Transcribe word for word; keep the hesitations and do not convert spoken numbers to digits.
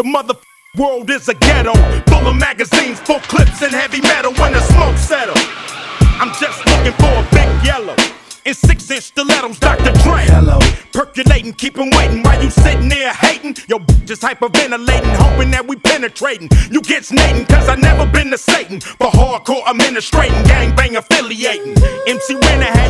The mother world is a ghetto, full of magazines, full clips, and heavy metal. When the smoke settle, I'm just looking for a big yellow in six-inch stilettos, Doctor Dre. Hello. Percolating, keep 'em waiting while you sitting there hating. Yo, just hyperventilating, hoping that we penetrating. You get snating, cause I never been to Satan. For hardcore administrating, gangbang affiliating. M C Renner had